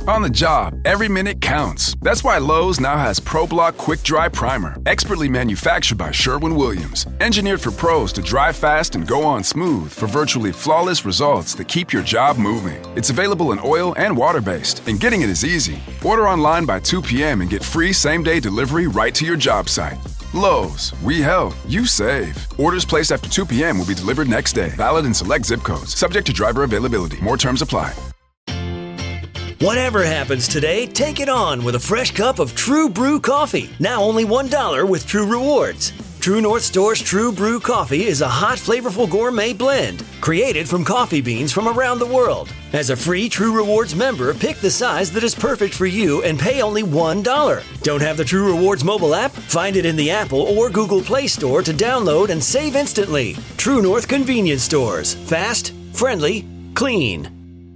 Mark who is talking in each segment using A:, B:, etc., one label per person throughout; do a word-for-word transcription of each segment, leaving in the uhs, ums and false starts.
A: On the job, every minute counts. That's why Lowe's now has ProBlock Quick Dry Primer, expertly manufactured by Sherwin-Williams. Engineered for pros to dry fast and go on smooth for virtually flawless results that keep your job moving. It's available in oil and water-based, and getting it is easy. Order online by two p.m. and get free same-day delivery right to your job site. Lowe's, we help, you save. Orders placed after two p.m. will be delivered next day. Valid in select zip codes. Subject to driver availability. More terms apply.
B: Whatever happens today, take it on with a fresh cup of True Brew coffee. Now only one dollar with True Rewards. True North Store's True Brew coffee is a hot, flavorful gourmet blend created from coffee beans from around the world. As a free True Rewards member, pick the size that is perfect for you and pay only one dollar. Don't have the True Rewards mobile app? Find it in the Apple or Google Play Store to download and save instantly. True North Convenience Stores. Fast, friendly, clean.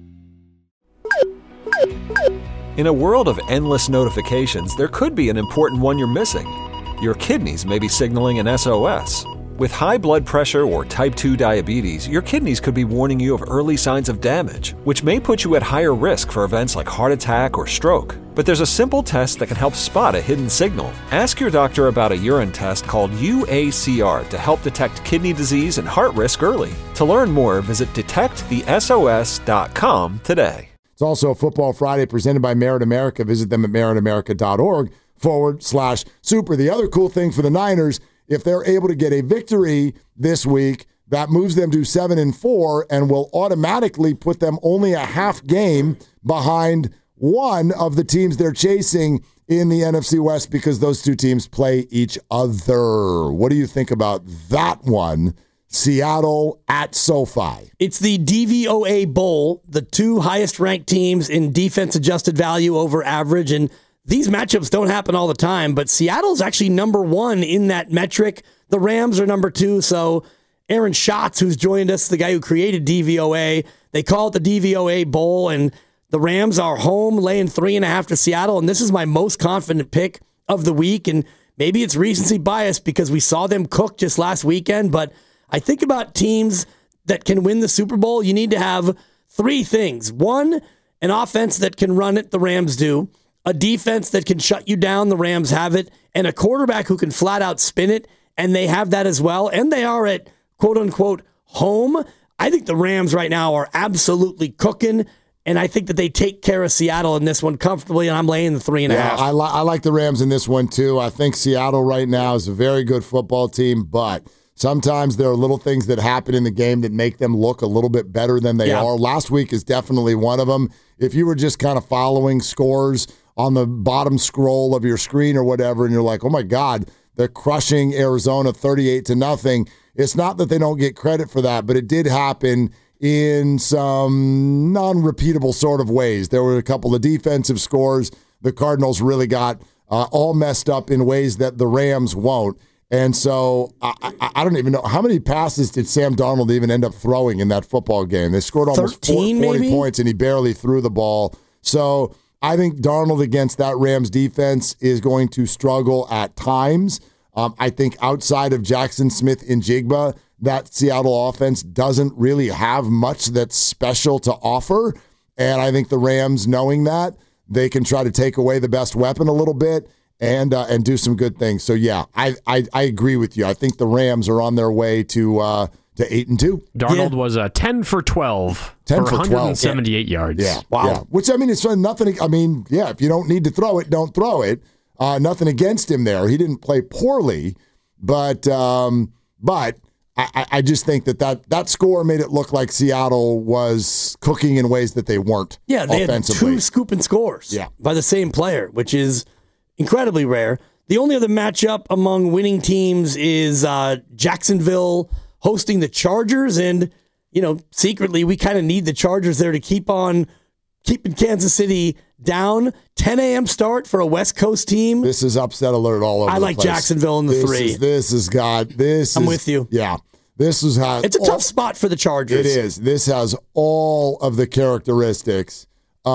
C: In a world of endless notifications, there could be an important one you're missing. Your kidneys may be signaling an S O S. With high blood pressure or type two diabetes, your kidneys could be warning you of early signs of damage, which may put you at higher risk for events like heart attack or stroke. But there's a simple test that can help spot a hidden signal. Ask your doctor about a urine test called U A C R to help detect kidney disease and heart risk early. To learn more, visit detect the S O S dot com today.
D: It's also Football Friday presented by Merit America. Visit them at merit america dot org forward slash super. The other cool thing for the Niners, if they're able to get a victory this week, that moves them to seven and four and will automatically put them only a half game behind one of the teams they're chasing in the N F C West because those two teams play each other. What do you think about that one? Seattle at SoFi.
E: It's the D V O A Bowl, the two highest-ranked teams in defense-adjusted value over average, and these matchups don't happen all the time, but Seattle's actually number one in that metric. The Rams are number two, so Aaron Schatz, who's joined us, the guy who created D V O A, they call it the D V O A Bowl, and the Rams are home, laying three and a half to Seattle, and this is my most confident pick of the week, and maybe it's recency bias because we saw them cook just last weekend, but I think about teams that can win the Super Bowl, you need to have three things. One, an offense that can run it, the Rams do. A defense that can shut you down, the Rams have it. And a quarterback who can flat out spin it, and they have that as well. And they are at, quote-unquote, home. I think the Rams right now are absolutely cooking, and I think that they take care of Seattle in this one comfortably, and I'm laying the three and a
D: yeah,
E: half.
D: I, li- I like the Rams in this one, too. I think Seattle right now is a very good football team, but sometimes there are little things that happen in the game that make them look a little bit better than they
E: yeah.
D: are. Last week is definitely one of them. If you were just kind of following scores on the bottom scroll of your screen or whatever, and you're like, oh my God, they're crushing Arizona thirty-eight to nothing. It's not that they don't get credit for that, but it did happen in some non-repeatable sort of ways. There were a couple of defensive scores. The Cardinals really got uh, all messed up in ways that the Rams won't. And so I, I, I don't even know. How many passes did Sam Darnold even end up throwing in that football game? They scored almost
E: thirteen,
D: forty
E: maybe?
D: points, and he barely threw the ball. So I think Darnold against that Rams defense is going to struggle at times. Um, I think outside of Jackson Smith and Jigba, that Seattle offense doesn't really have much that's special to offer. And I think the Rams, knowing that, they can try to take away the best weapon a little bit and uh, and do some good things. So, yeah, I, I I agree with you. I think the Rams are on their way to uh, to eight and two.
F: Darnold
E: Yeah.
F: was uh, ten for twelve
D: ten
F: for
D: for
F: one hundred seventy-eight
D: twelve.
F: yards.
D: Yeah,
E: Wow.
D: yeah. Which, I mean, it's nothing. I mean, yeah, if you don't need to throw it, don't throw it. Uh, nothing against him there. He didn't play poorly, but um, but I, I just think that, that that score made it look like Seattle was cooking in ways that they weren't.
E: Yeah, they had
D: offensively.
E: two scooping scores
D: Yeah.
E: by the same player, which is incredibly rare. The only other matchup among winning teams is uh, Jacksonville hosting the Chargers, and you know, secretly we kind of need the Chargers there to keep on keeping Kansas City down. ten a.m. start for a West Coast team.
D: This is upset alert all over
E: I
D: the
E: like
D: place.
E: Jacksonville in the
D: this
E: three.
D: Is, this has got this.
E: I'm
D: is,
E: with you.
D: Yeah, this is how
E: It's a
D: all-
E: tough spot for the Chargers.
D: It is. This has all of the characteristics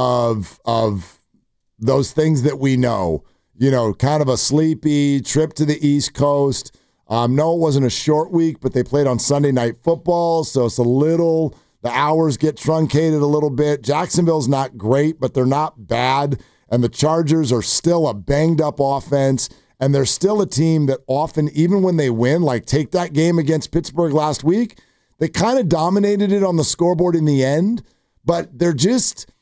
D: of of those things that we know. You know, kind of a sleepy trip to the East Coast. Um, no, it wasn't a short week, but they played on Sunday Night Football, so it's a little The hours get truncated a little bit. Jacksonville's not great, but they're not bad. And the Chargers are still a banged-up offense. And they're still a team that often, even when they win, like take that game against Pittsburgh last week, they kind of dominated it on the scoreboard in the end. But they're just,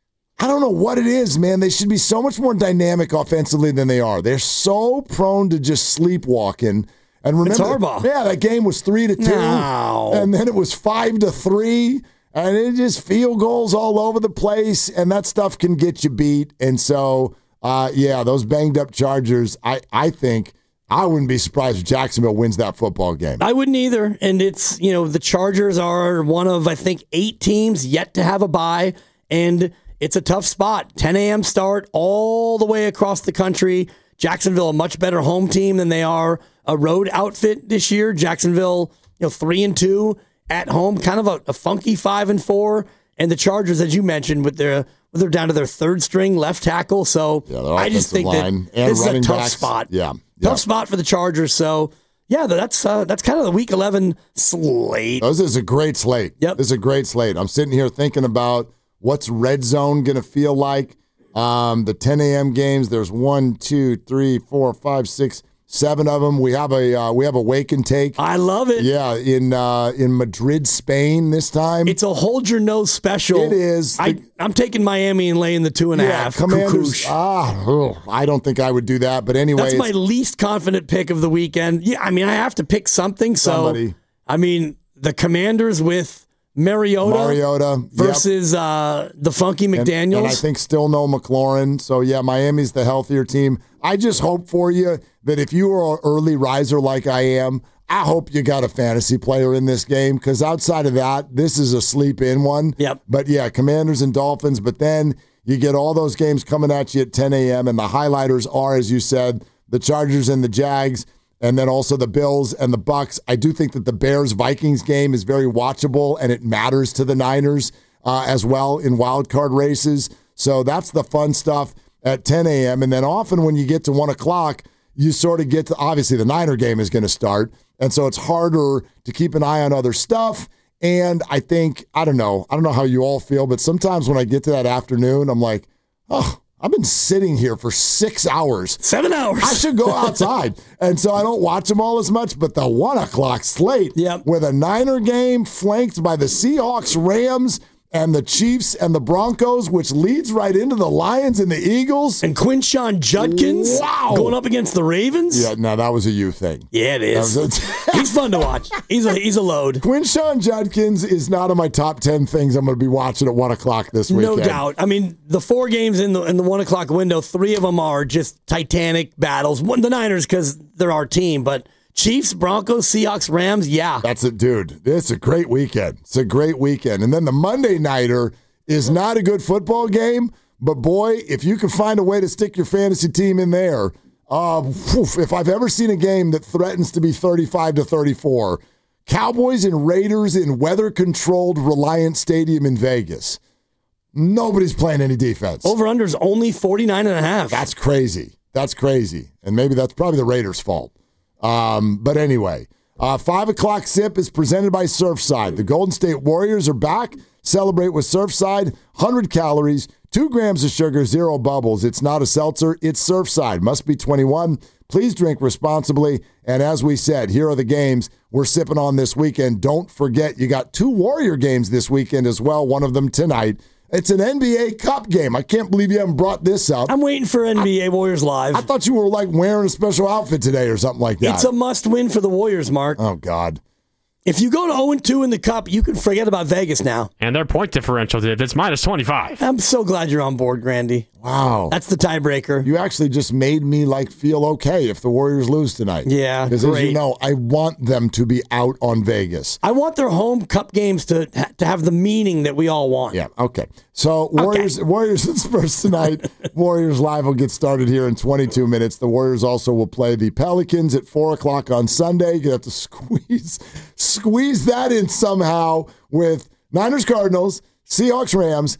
D: I don't know what it is, man. They should be so much more dynamic offensively than they are. They're so prone to just sleepwalking. And remember,
E: it's Harbaugh.
D: Yeah, that game was three to two,
E: no.
D: and then it was five to three, and it just field goals all over the place, and that stuff can get you beat. And so, uh, yeah, those banged up Chargers. I, I think I wouldn't be surprised if Jacksonville wins that football game.
E: I wouldn't either. And it's, you know, the Chargers are one of, I think, eight teams yet to have a bye, and it's a tough spot. ten a.m. start all the way across the country. Jacksonville, a much better home team than they are a road outfit this year. Jacksonville, you know, three and two at home, kind of a, a funky five and four. And the Chargers, as you mentioned, with their they're down to their third string left tackle. So
D: yeah,
E: I just think
D: line
E: that
D: and
E: this is a tough
D: backs.
E: spot.
D: Yeah,
E: tough
D: yeah.
E: spot for the Chargers. So yeah, that's uh, that's kind of the Week eleven slate.
D: This is a great slate.
E: Yep.
D: This is a great slate. I'm sitting here thinking about what's red zone going to feel like. Um, the ten a.m. games, there's one, two, three, four, five, six, seven of them. We have a uh, we have a wake and take.
E: I love it.
D: Yeah, in uh, in Madrid, Spain this time.
E: It's a hold your nose special.
D: It is.
E: I, I'm taking Miami and laying the two and a
D: yeah,
E: half.
D: Commanders.
E: Kukush.
D: Ah, ugh, I don't think I would do that. But anyway,
E: That's my least confident pick of the weekend. Yeah, I mean, I have to pick something. So,
D: Somebody.
E: I mean, the Commanders with Mariota,
D: Mariota
E: versus
D: yep.
E: uh, the Funky McDaniels.
D: And, and I think still no McLaurin. So, yeah, Miami's the healthier team. I just hope for you that if you are an early riser like I am, I hope you got a fantasy player in this game, because outside of that, this is a sleep-in one.
E: Yep.
D: But, yeah, Commanders and Dolphins. But then you get all those games coming at you at ten a.m., and the highlighters are, as you said, the Chargers and the Jags, and then also the Bills and the Bucks. I do think that the Bears-Vikings game is very watchable, and it matters to the Niners uh, as well in wild card races. So that's the fun stuff at ten a.m. And then often when you get to one o'clock, you sort of get to, obviously the Niner game is going to start, and so it's harder to keep an eye on other stuff. And I think, I don't know, I don't know how you all feel, but sometimes when I get to that afternoon, I'm like, oh, I've been sitting here for six hours.
E: Seven hours.
D: I should go outside. And so I don't watch them all as much, but the one o'clock slate
E: Yep.
D: with a Niner game flanked by the Seahawks, Rams, and the Chiefs and the Broncos, which leads right into the Lions and the Eagles.
E: And Quinshawn Judkins
D: Wow.
E: going up against the Ravens.
D: Yeah, no, that was a you thing.
E: Yeah, it is.
D: That was a-
E: He's fun to watch. He's a he's a load.
D: Quinshawn Judkins is not on my top ten things I'm going to be watching at one o'clock this weekend.
E: No doubt. I mean, the four games in the in the one o'clock window, three of them are just titanic battles. One, the Niners, because they're our team, but Chiefs, Broncos, Seahawks, Rams, yeah.
D: That's it, dude. It's a great weekend. It's a great weekend. And then the Monday nighter is not a good football game, but boy, if you can find a way to stick your fantasy team in there, uh, whew, if I've ever seen a game that threatens to be thirty-five to thirty-four, Cowboys and Raiders in weather-controlled Reliant Stadium in Vegas. Nobody's playing any defense.
E: Over-under's only forty-nine and a half.
D: That's crazy. That's crazy. And maybe that's probably the Raiders' fault. Um, but anyway, uh, five o'clock sip is presented by Surfside. The Golden State Warriors are back. Celebrate with Surfside. one hundred calories, two grams of sugar, zero bubbles. It's not a seltzer. It's Surfside. Must be twenty-one. Please drink responsibly. And as we said, here are the games we're sipping on this weekend. Don't forget, you got two Warrior games this weekend as well, one of them tonight. It's an N B A Cup game. I can't believe you haven't brought this up.
E: I'm waiting for N B A I, Warriors Live.
D: I thought you were like wearing a special outfit today or something like that.
E: It's a must-win for the Warriors, Mark.
D: Oh, God.
E: If you go to oh and two in the Cup, you can forget about Vegas now.
F: And their point differential did. It's minus twenty-five.
E: I'm so glad you're on board, Grandy.
D: Wow.
E: That's the tiebreaker.
D: You actually just made me like feel okay if the Warriors lose tonight.
E: Yeah,
D: Because as you
E: great.
D: know, I want them to be out on Vegas.
E: I want their home Cup games to to have the meaning that we all want.
D: Yeah, okay. So Warriors Warriors and Spurs tonight. Warriors Live will get started here in twenty-two minutes. The Warriors also will play the Pelicans at four o'clock on Sunday. You have to squeeze squeeze that in somehow with Niners Cardinals, Seahawks Rams,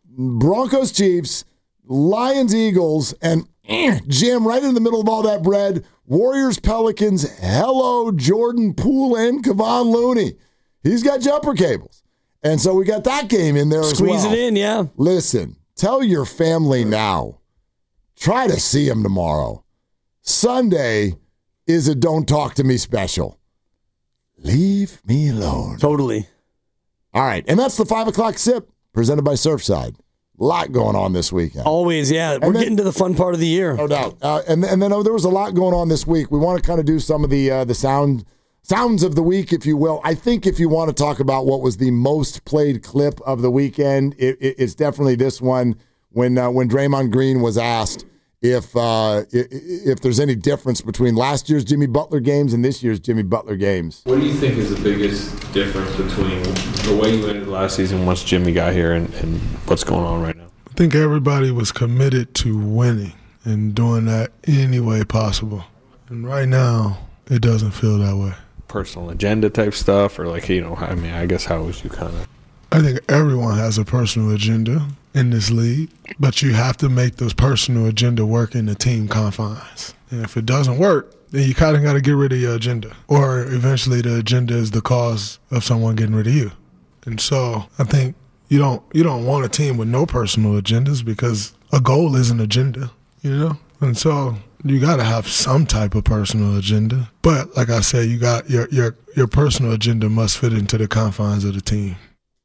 D: Broncos Chiefs, Lions Eagles, and eh, jam right in the middle of all that bread. Warriors Pelicans. Hello, Jordan Poole and Kevon Looney. He's got jumper cables. And so we got that game in there
E: Squeeze
D: as well.
E: it in, yeah.
D: Listen, tell your family now. Try to see them tomorrow. Sunday is a don't talk to me special. Leave me alone.
E: Totally.
D: All right, and that's the five o'clock sip presented by Surfside. A lot going on this weekend.
E: Always, yeah. We're
D: then,
E: getting to the fun part of the year.
D: No doubt. Uh, and, and then oh, there was a lot going on this week. We want to kind of do some of the uh, the sound sounds of the week, if you will. I think if you want to talk about what was the most played clip of the weekend, it, it, it's definitely this one when uh, when Draymond Green was asked if uh, if, if there's any difference between last year's Jimmy Butler games and this year's Jimmy Butler games.
G: What do you think is the biggest difference between the way you ended last season once Jimmy got here and, and what's going on right now?
H: I think everybody was committed to winning and doing that any way possible. And right now, it doesn't feel that way.
G: Personal agenda type stuff, or like, you know, I mean, I guess how would you kind of...
H: I think everyone has a personal agenda in this league, but you have to make those personal agenda work in the team confines. And if it doesn't work, then you kind of got to get rid of your agenda. Or eventually the agenda is the cause of someone getting rid of you. And so I think you don't you don't want a team with no personal agendas, because a goal is an agenda, you know? And so you got to have some type of personal agenda. But like I said, you got your your your personal agenda must fit into the confines of the team.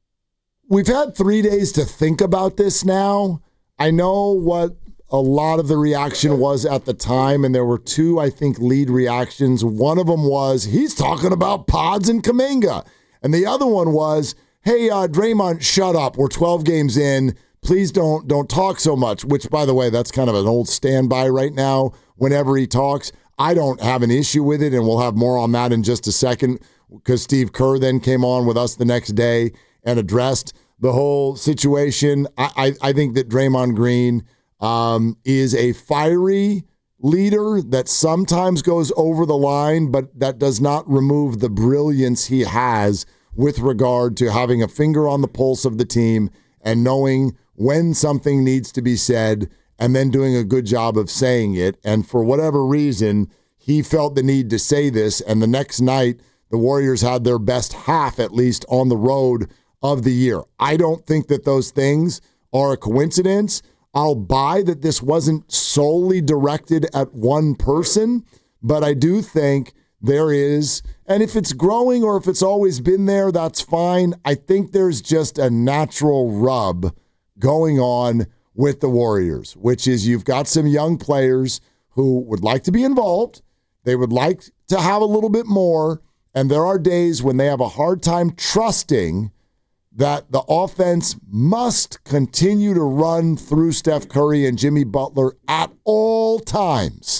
D: We've had three days to think about this now. I know what a lot of the reaction was at the time, and there were two, I think, lead reactions. One of them was, he's talking about Pods and Kuminga. And the other one was, hey, uh, Draymond, shut up. We're twelve games in. Please don't don't talk so much, which, by the way, that's kind of an old standby right now. Whenever he talks, I don't have an issue with it, and we'll have more on that in just a second, because Steve Kerr then came on with us the next day and addressed the whole situation. I, I, I think that Draymond Green um, is a fiery leader that sometimes goes over the line, but that does not remove the brilliance he has with regard to having a finger on the pulse of the team and knowing when something needs to be said and then doing a good job of saying it. And for whatever reason, he felt the need to say this. And the next night, the Warriors had their best half, at least, on the road of the year. I don't think that those things are a coincidence. I'll buy that this wasn't solely directed at one person, but I do think there is, and if it's growing or if it's always been there, that's fine. I think there's just a natural rub going on with the Warriors, which is you've got some young players who would like to be involved. They would like to have a little bit more, and there are days when they have a hard time trusting that the offense must continue to run through Steph Curry and Jimmy Butler at all times.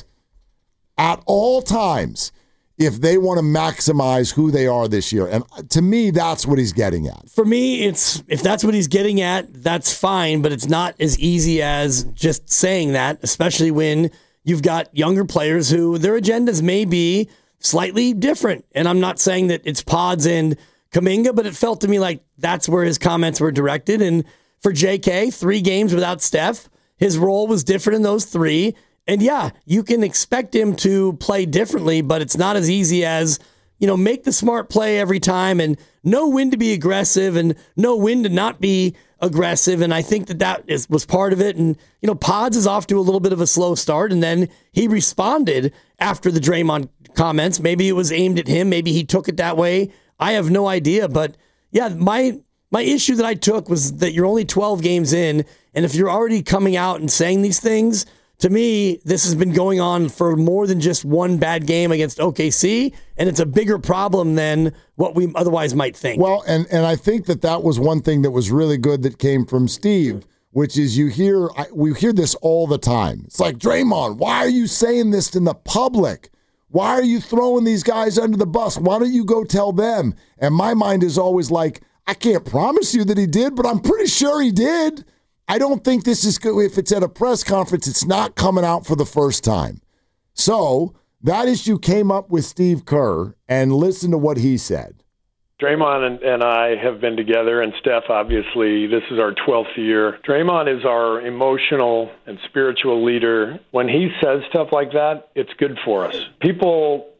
D: At all times, if they want to maximize who they are this year. And to me, that's what he's getting at.
E: For me, it's if that's what he's getting at, that's fine, but it's not as easy as just saying that, especially when you've got younger players who their agendas may be slightly different. And I'm not saying that it's Pods and Kuminga, but it felt to me like that's where his comments were directed. And for J K, three games without Steph, his role was different in those three. And yeah, you can expect him to play differently, but it's not as easy as, you know, make the smart play every time and know when to be aggressive and know when to not be aggressive. And I think that that is, was part of it. And, you know, Pods is off to a little bit of a slow start, and then he responded after the Draymond comments. Maybe it was aimed at him. Maybe he took it that way. I have no idea. But yeah, my my issue that I took was that you're only twelve games in, and if you're already coming out and saying these things, to me, this has been going on for more than just one bad game against O K C, and it's a bigger problem than what we otherwise might think.
D: Well, and, and I think that that was one thing that was really good that came from Steve, which is you hear, I, we hear this all the time. It's like, Draymond, why are you saying this in the public? Why are you throwing these guys under the bus? Why don't you go tell them? And my mind is always like, I can't promise you that he did, but I'm pretty sure he did. I don't think this is good. If it's at a press conference, it's not coming out for the first time. So that issue came up with Steve Kerr, and listen to what he said.
I: Draymond and, and I have been together, and Steph, obviously, this is our twelfth year. Draymond is our emotional and spiritual leader. When he says stuff like that, it's good for us. People,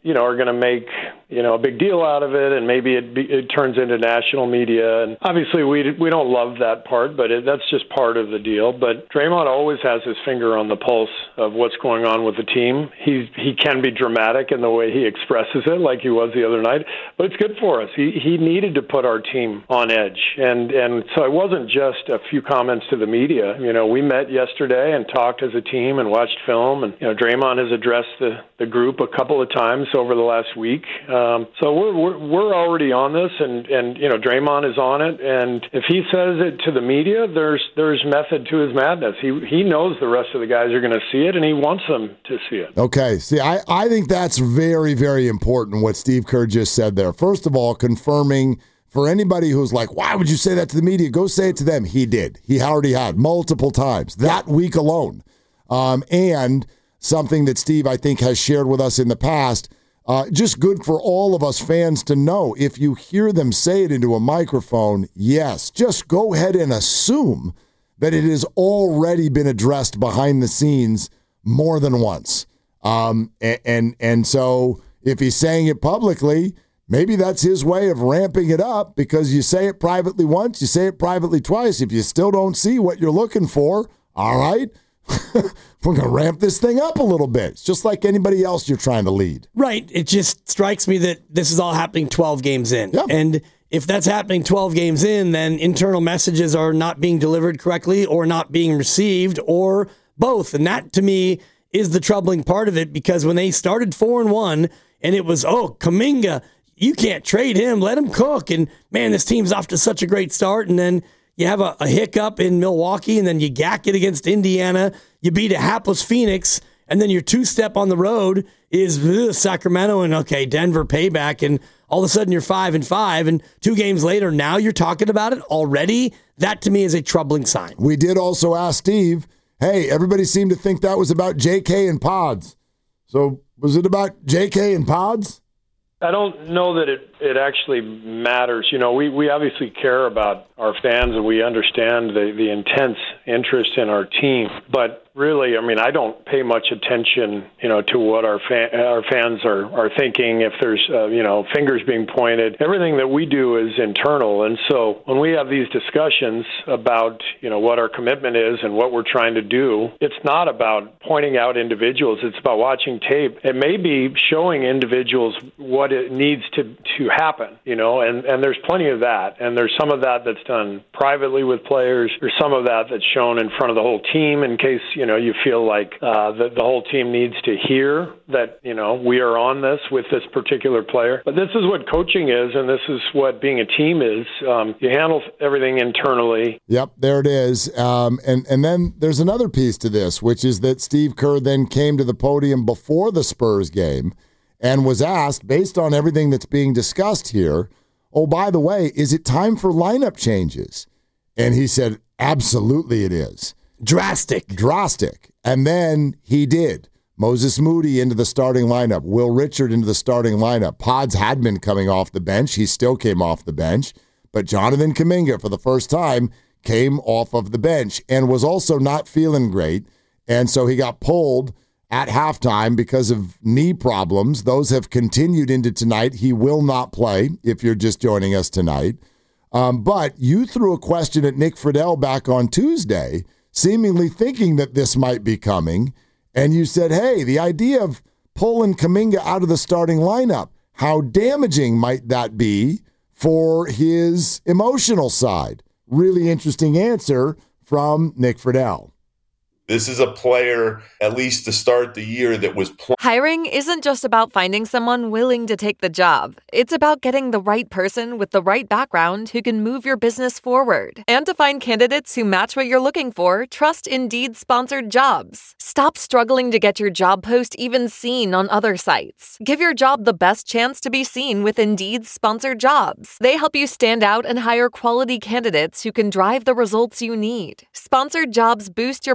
I: you know, are going to make, you know, a big deal out of it, and maybe it be, it turns into national media. And obviously, we we don't love that part, but it, that's just part of the deal. But Draymond always has his finger on the pulse of what's going on with the team. He he can be dramatic in the way he expresses it, like he was the other night, but it's good for us. He he needed to put our team on edge, and and so it wasn't just a few comments to the media. You know, we met yesterday and talked as a team and watched film, and you know, Draymond has addressed the, the group a couple of times over the last week. Um, so we're, we're we're already on this, and, and you know, Draymond is on it. And if he says it to the media, there's there's method to his madness. He he knows the rest of the guys are going to see it, and he wants them to see it.
D: Okay, see, I, I think that's very, very important what Steve Kerr just said there. First of all, confirming for anybody who's like, why would you say that to the media? Go say it to them. He did. He already had multiple times that week alone. Um, and something that Steve, I think, has shared with us in the past. Uh, just good for all of us fans to know. If you hear them say it into a microphone, yes, just go ahead and assume that it has already been addressed behind the scenes more than once. Um, and, and and so if he's saying it publicly, maybe that's his way of ramping it up, because you say it privately once, you say it privately twice. If you still don't see what you're looking for, all right, we're going to ramp this thing up a little bit. It's just like anybody else you're trying to lead.
E: Right. It just strikes me that this is all happening twelve games in.
D: Yep.
E: And if that's happening twelve games in, then internal messages are not being delivered correctly or not being received, or both. And that, to me, is the troubling part of it, because when they started four and one and it was, oh, Kuminga, you can't trade him, let him cook. And man, this team's off to such a great start. And then you have a, a hiccup in Milwaukee, and then you gack it against Indiana. You beat a hapless Phoenix, and then your two-step on the road is ugh, Sacramento and, okay, Denver payback, and all of a sudden you're five and five, and two games later, now you're talking about it already? That, to me, is a troubling sign.
D: We did also ask Steve, hey, everybody seemed to think that was about J K and Pods. So was it about J K and Pods?
I: I don't know that it, it actually matters. You know, we, we obviously care about our fans, and we understand the, the intense interest in our team. But really, I mean, I don't pay much attention, you know, to what our fan, our fans are, are thinking. If there's, uh, you know, fingers being pointed, everything that we do is internal. And so when we have these discussions about, you know, what our commitment is and what we're trying to do, it's not about pointing out individuals. It's about watching tape. It may be showing individuals what it needs to, to happen, you know, and, and there's plenty of that. And there's some of that that's done privately with players. There's some of that that's shown in front of the whole team in case, you know, you feel like uh, the, the whole team needs to hear that, you know, we are on this with this particular player. But this is what coaching is, and this is what being a team is. Um, you handle everything internally.
D: Yep, there it is. Um, and, and then there's another piece to this, which is that Steve Kerr then came to the podium before the Spurs game and was asked, based on everything that's being discussed here, oh, by the way, is it time for lineup changes? And he said, absolutely it is.
E: Drastic.
D: Drastic. And then he did. Moses Moody into the starting lineup. Will Richard into the starting lineup. Pods had been coming off the bench. He still came off the bench. But Jonathan Kuminga, for the first time, came off of the bench and was also not feeling great. And so he got pulled at halftime because of knee problems. Those have continued into tonight. He will not play if you're just joining us tonight. Um, but you threw a question at Nick Friedel back on Tuesday, seemingly thinking that this might be coming. And you said, hey, the idea of pulling Kuminga out of the starting lineup, how damaging might that be for his emotional side? Really interesting answer from Nick Friedel.
J: This is a player, at least to start the year, that was playing.
K: Hiring isn't just about finding someone willing to take the job. It's about getting the right person with the right background who can move your business forward. And to find candidates who match what you're looking for, trust Indeed-sponsored jobs. Stop struggling to get your job post even seen on other sites. Give your job the best chance to be seen with Indeed-sponsored jobs. They help you stand out and hire quality candidates who can drive the results you need. Sponsored jobs boost your post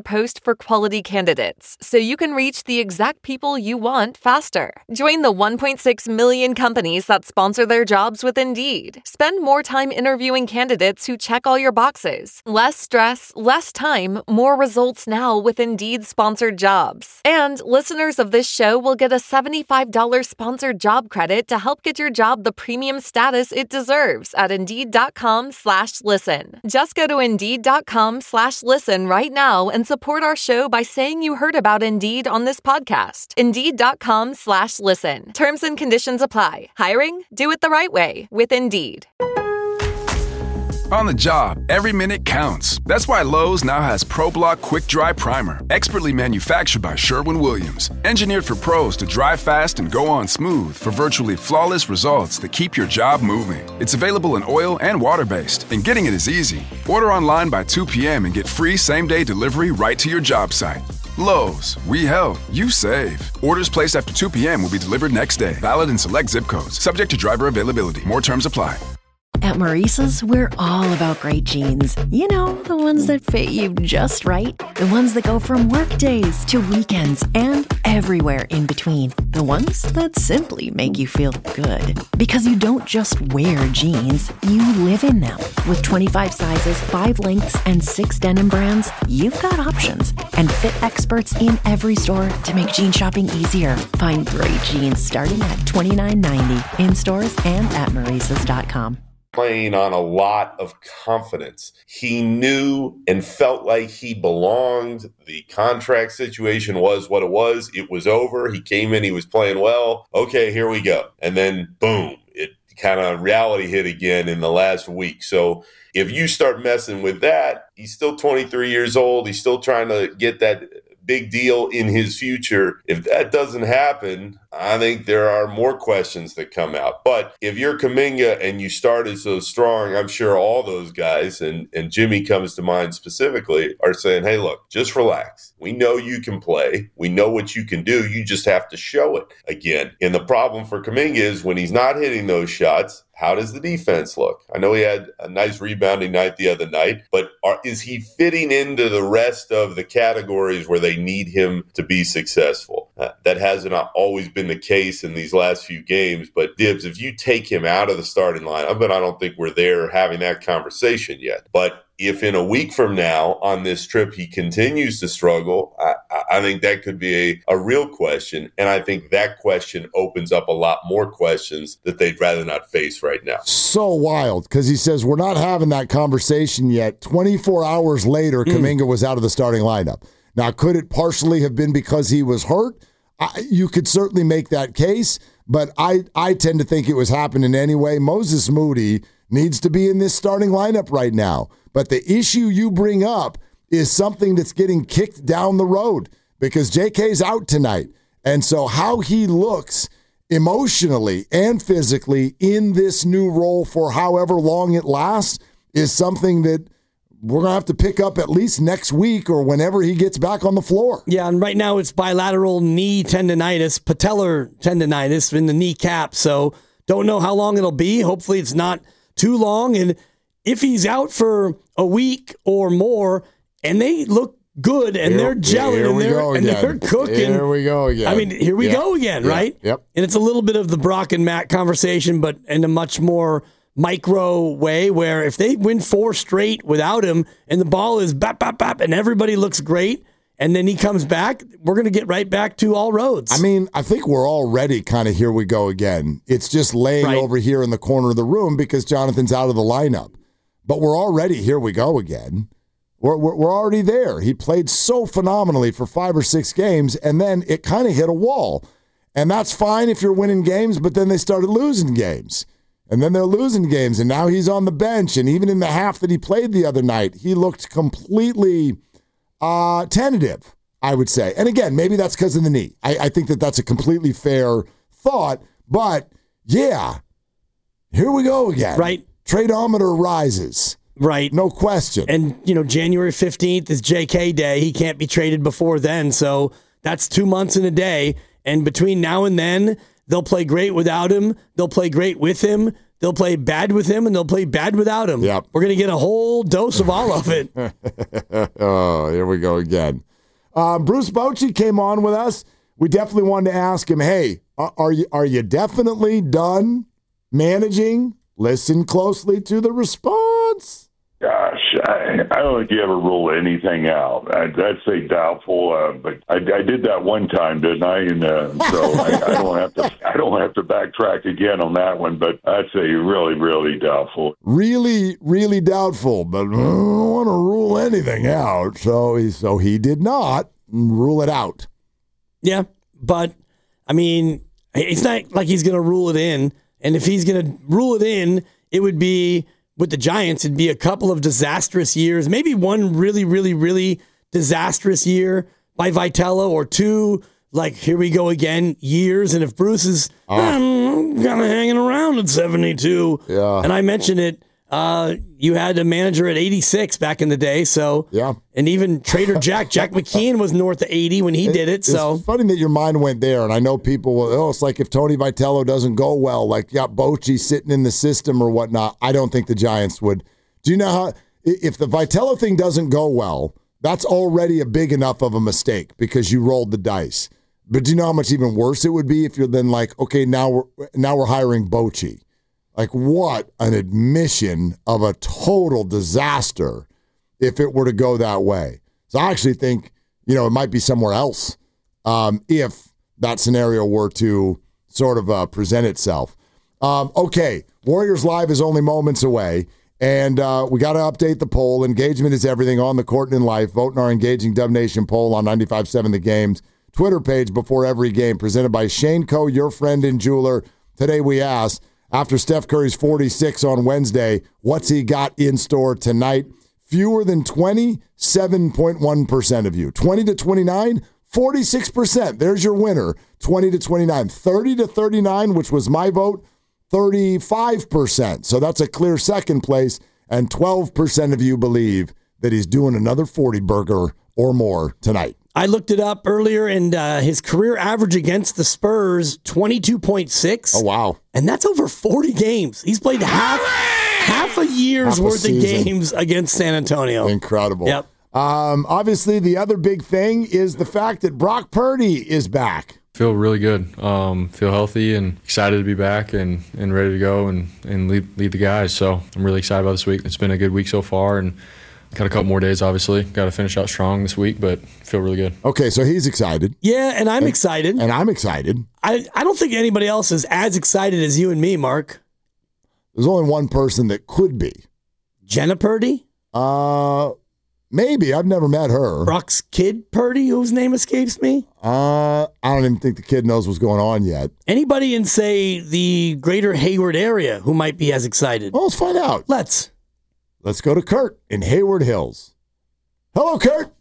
K: for quality candidates so you can reach the exact people you want faster. Join the one point six million companies that sponsor their jobs with Indeed. Spend more time interviewing candidates who check all your boxes. Less stress, less time, more results now with Indeed sponsored jobs. And listeners of this show will get a seventy-five dollars sponsored job credit to help get your job the premium status it deserves at Indeed.com slash listen. Just go to Indeed.com slash listen right now and support our show by saying you heard about Indeed on this podcast. Indeed.com slash listen. Terms and conditions apply. Hiring? Do it the right way with Indeed.
A: On the job, every minute counts. That's why Lowe's now has ProBlock Quick Dry Primer, expertly manufactured by Sherwin-Williams. Engineered for pros to dry fast and go on smooth for virtually flawless results that keep your job moving. It's available in oil and water-based, and getting it is easy. Order online by two p.m. and get free same-day delivery right to your job site. Lowe's, we help, you save. Orders placed after two p.m. will be delivered next day. Valid in select zip codes. Subject to driver availability. More terms apply.
L: At Maurice's, we're all about great jeans. You know, the ones that fit you just right. The ones that go from work days to weekends and everywhere in between. The ones that simply make you feel good. Because you don't just wear jeans, you live in them. With twenty-five sizes, five lengths, and six denim brands, you've got options. And fit experts in every store to make jean shopping easier. Find great jeans starting at twenty-nine ninety in stores and at Maurices dot com.
J: Playing on a lot of confidence. He knew and felt like he belonged. The contract situation was what it was. It was over. He came in, he was playing well. Okay, here we go. And then boom, it kind of reality hit again in the last week. So if you start messing with that, he's still twenty-three years old. He's still trying to get that big deal in his future. If that doesn't happen, I think there are more questions that come out. But if you're Kuminga and you started so strong, I'm sure all those guys, and, and Jimmy comes to mind specifically, are saying, hey, look, just relax. We know you can play. We know what you can do. You just have to show it again. And the problem for Kuminga is when he's not hitting those shots, how does the defense look? I know he had a nice rebounding night the other night, but are, is he fitting into the rest of the categories where they need him to be successful? Uh, that hasn't always been the case in these last few games, but Dibbs, if you take him out of the starting lineup, but I don't think we're there having that conversation yet. But if in a week from now on this trip he continues to struggle, I, I think that could be a, a real question. And I think that question opens up a lot more questions that they'd rather not face right now.
D: So wild, because he says we're not having that conversation yet. twenty-four hours later, mm. Kuminga was out of the starting lineup. Now, could it partially have been because he was hurt? I, you could certainly make that case, but I, I tend to think it was happening anyway. Moses Moody needs to be in this starting lineup right now. But the issue you bring up is something that's getting kicked down the road because J K's out tonight. And so how he looks emotionally and physically in this new role for however long it lasts is something that we're going to have to pick up at least next week or whenever he gets back on the floor.
E: Yeah, and right now it's bilateral knee tendonitis, patellar tendonitis in the kneecap. So don't know how long it'll be. Hopefully it's not too long. And if he's out for a week or more and they look good and
D: here,
E: they're gelling and they're, and they're cooking.
D: Here we go again.
E: I mean, here we
D: yep.
E: go again,
D: yep.
E: right?
D: Yep.
E: And it's a little bit of the Brock and Matt conversation, but in a much more micro way where if they win four straight without him and the ball is bap, bap, bap, and everybody looks great, and then he comes back, we're going to get right back to all roads.
D: I mean, I think we're already kind of here we go again. It's just laying right over here in the corner of the room because Jonathan's out of the lineup. But we're already here we go again. We're, we're, we're already there. He played so phenomenally for five or six games, and then it kind of hit a wall. And that's fine if you're winning games, but then they started losing games. And then they're losing games, and now he's on the bench. And even in the half that he played the other night, he looked completely uh, tentative, I would say. And again, maybe that's because of the knee. I, I think that that's a completely fair thought. But, yeah, here we go again.
E: Right.
D: Tradeometer rises.
E: Right.
D: No question.
E: And, you know, January fifteenth is J K Day. He can't be traded before then. So that's two months in a day. And between now and then, they'll play great without him. They'll play great with him. They'll play bad with him, and they'll play bad without him.
D: Yep.
E: We're going to get a whole dose of all of it.
D: Oh, here we go again. Uh, Bruce Bochy came on with us. We definitely wanted to ask him, hey, are, are you are you definitely done managing? Listen closely to the response.
M: Gosh, I, I don't think you ever rule anything out. I'd, I'd say doubtful, uh, but I, I did that one time, didn't I? And uh, so I, I don't have to. I don't have to backtrack again on that one. But I'd say really, really doubtful.
D: Really, really doubtful, but I don't want to rule anything out. So he, so he did not rule it out.
E: Yeah, but I mean, it's not like he's going to rule it in. And if he's going to rule it in, it would be. With the Giants, it'd be a couple of disastrous years, maybe one really, really, really disastrous year by Vitello, or two, like, here we go again, years. And if Bruce is oh. um, kind of hanging around at seventy-two,
D: yeah.
E: and I mentioned it, uh, you had a manager at eighty-six back in the day, so
D: yeah,
E: and even Trader Jack, Jack McKeon was north of eighty when he
D: it,
E: did it. So
D: it's funny that your mind went there, and I know people will, oh, it's like if Tony Vitello doesn't go well, like, yeah, Bochy sitting in the system or whatnot. I don't think the Giants would. Do you know how, if the Vitello thing doesn't go well, that's already a big enough of a mistake because you rolled the dice. But do you know how much even worse it would be if you're then like, okay, now we're now we're hiring Bochy. Like, what an admission of a total disaster if it were to go that way. So I actually think, you know, it might be somewhere else um, if that scenario were to sort of uh, present itself. Um, okay, Warriors Live is only moments away, and uh, we got to update the poll. Engagement is everything on the court and in life. Vote in our Engaging Dub Nation poll on ninety-five point seven The Game's Twitter page before every game, presented by Shane Co., your friend and jeweler. Today we asked, after Steph Curry's forty-six on Wednesday, what's he got in store tonight? Fewer than twenty, seven point one percent of you. twenty to twenty-nine, forty-six percent. There's your winner, twenty to twenty-nine. thirty to thirty-nine, which was my vote, thirty-five percent. So that's a clear second place, and twelve percent of you believe that he's doing another forty burger or more tonight.
E: I looked it up earlier, and uh, his career average against the Spurs, twenty-two point six.
D: Oh, wow.
E: And that's over forty games. He's played half half a year's
D: Half a
E: worth
D: season.
E: of games against San Antonio.
D: Incredible.
E: Yep.
D: Um, obviously, the other big thing is the fact that Brock Purdy is back.
N: Feel really good. Um, feel healthy and excited to be back and, and ready to go and, and lead, lead the guys. So I'm really excited about this week. It's been a good week so far, and got a couple more days, obviously. Got to finish out strong this week, but feel really good.
D: Okay, so he's excited.
E: Yeah, and I'm
D: and,
E: excited.
D: And I'm excited.
E: I, I don't think anybody else is as excited as you and me, Mark.
D: There's only one person that could be.
E: Jenna Purdy?
D: Uh, maybe. I've never met her.
E: Brock's kid Purdy, whose name escapes me?
D: Uh, I don't even think the kid knows what's going on yet.
E: Anybody in, say, the greater Hayward area who might be as excited?
D: Well, let's find out.
E: Let's.
D: Let's go to Kurt in Hayward Hills. Hello, Kurt.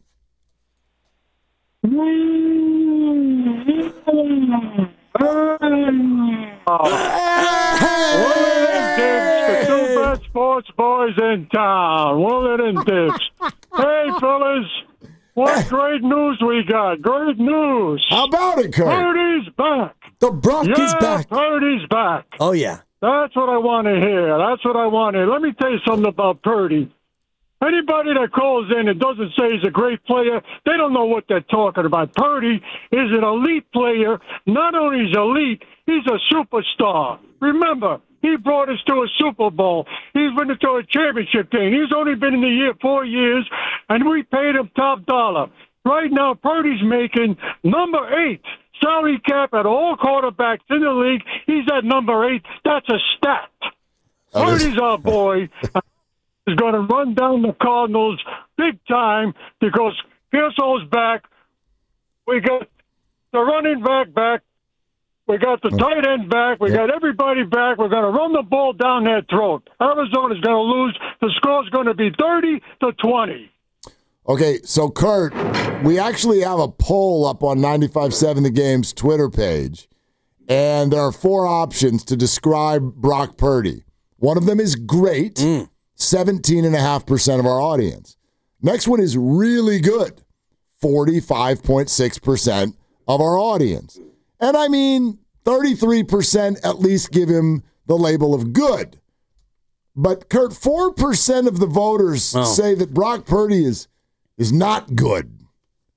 O: The two best sports boys in town. Willard and Diggs. Hey, fellas. What great news we got. Great news.
D: How about it, Kurt?
O: Purdy's back.
D: The Brock
O: yeah,
D: is back.
O: Purdy's back.
E: Oh, yeah.
O: That's what I want to hear. That's what I want to hear. Let me tell you something about Purdy. Anybody that calls in and doesn't say he's a great player, they don't know what they're talking about. Purdy is an elite player. Not only is elite, he's a superstar. Remember, he brought us to a Super Bowl. He's been to a championship game. He's only been in the year four years, and we paid him top dollar. Right now, Purdy's making number eight salary cap at all quarterbacks in the league. He's at number eight. That's a stat. Purdy's our boy. Is going to run down the Cardinals big time because Pearsall's back. We got the running back back. We got the tight end back. We got everybody back. We're going to run the ball down their throat. Arizona's going to lose. The score's going to be thirty to twenty.
D: Okay, so Kurt, we actually have a poll up on ninety-five point seven The Game's Twitter page, and there are four options to describe Brock Purdy. One of them is great. Mm. seventeen point five percent of our audience. Next one is really good. forty-five point six percent of our audience. And I mean, thirty-three percent at least give him the label of good. But Kurt, four percent of the voters oh. say that Brock Purdy is, is not good.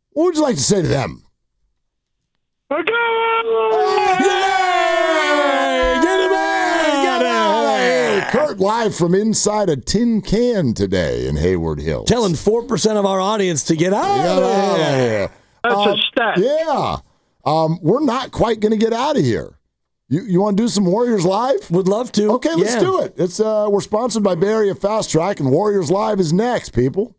D: What would you like to say to them?
O: Again!
D: Oh, yeah! Get him in! Get him! Hey, Kurt live from inside a tin can today in Hayward Hills.
E: Telling four percent of our audience to get out
D: Get
E: of
D: out of
E: here.
D: here.
O: That's
D: Um,
O: a stat.
D: Yeah. Um, we're not quite going to get out of here. You you want to do some Warriors Live?
E: Would love to.
D: Okay, let's
E: Yeah.
D: do it. It's uh, we're sponsored by Bay Area Fast Track, and Warriors Live is next, people.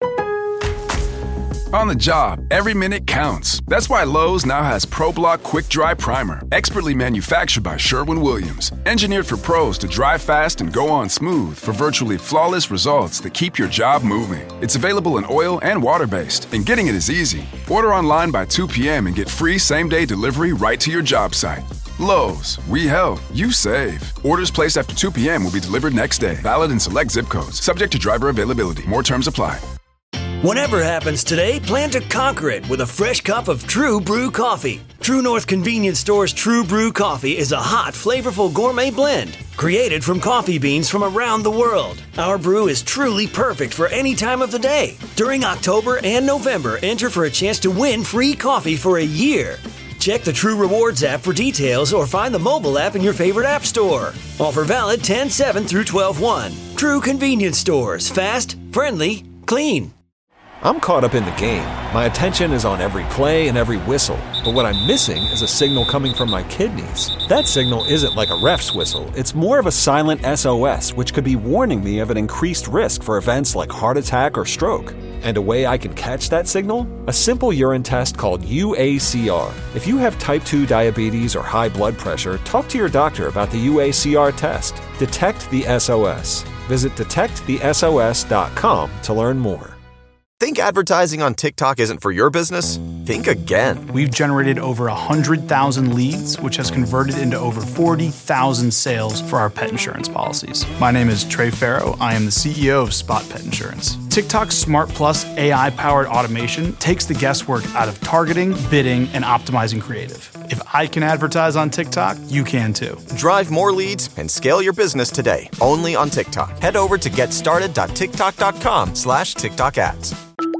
A: On the job, every minute counts. That's why Lowe's now has ProBlock Quick Dry Primer, expertly manufactured by Sherwin-Williams. Engineered for pros to dry fast and go on smooth for virtually flawless results that keep your job moving. It's available in oil and water-based, and getting it is easy. Order online by two p.m. and get free same-day delivery right to your job site. Lowe's, we help, you save. Orders placed after two p.m. will be delivered next day. Valid in select zip codes. Subject to driver availability. More terms apply.
B: Whatever happens today, plan to conquer it with a fresh cup of True Brew coffee. True North Convenience Store's True Brew coffee is a hot, flavorful gourmet blend created from coffee beans from around the world. Our brew is truly perfect for any time of the day. During October and November, enter for a chance to win free coffee for a year. Check the True Rewards app for details or find the mobile app in your favorite app store. Offer valid ten seven through twelve one. True Convenience Stores. Fast, friendly, clean.
C: I'm caught up in the game. My attention is on every play and every whistle. But what I'm missing is a signal coming from my kidneys. That signal isn't like a ref's whistle. It's more of a silent S O S, which could be warning me of an increased risk for events like heart attack or stroke. And a way I can catch that signal? A simple urine test called U A C R. If you have type two diabetes or high blood pressure, talk to your doctor about the U A C R test. Detect the S O S. Visit detect the S O S dot com to learn more.
P: Think advertising on TikTok isn't for your business? Think again.
Q: We've generated over one hundred thousand leads, which has converted into over forty thousand sales for our pet insurance policies. My name is Trey Farrow. I am the C E O of Spot Pet Insurance. TikTok's Smart Plus A I-powered automation takes the guesswork out of targeting, bidding, and optimizing creative. If I can advertise on TikTok, you can too.
P: Drive more leads and scale your business today, only on TikTok. Head over to getstarted.tiktok.com slash TikTok ads.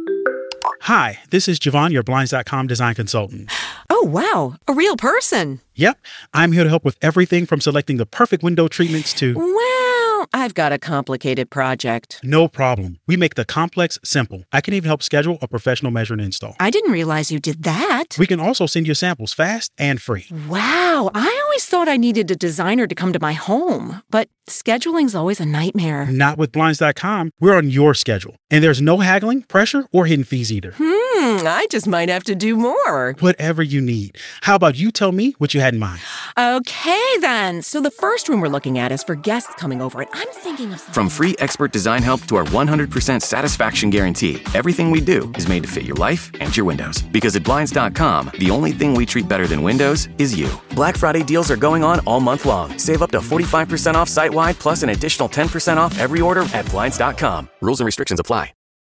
R: Hi, this is Javon, your Blinds dot com design consultant.
S: Oh, wow. A real person.
R: Yep. I'm here to help with everything from selecting the perfect window treatments to...
S: Well, I've got a complicated project.
R: No problem. We make the complex simple. I can even help schedule a professional measure and install.
S: I didn't realize you did that.
R: We can also send you samples fast and free.
S: Wow. I always thought I needed a designer to come to my home, but scheduling's always a nightmare.
R: Not with Blinds dot com. We're on your schedule. And there's no haggling, pressure, or hidden fees either.
S: Hmm, I just might have to do more.
R: Whatever you need. How about you tell me what you had in mind?
S: Okay, then. So the first room we're looking at is for guests coming over, and I'm thinking of...
T: From free expert design help to our one hundred percent satisfaction guarantee, everything we do is made to fit your life and your windows. Because at Blinds dot com, the only thing we treat better than windows is you. Black Friday deals are going on all month long. Save up to forty-five percent off site-wide, plus an additional ten percent off every order at Blinds dot com. Rules and restrictions apply.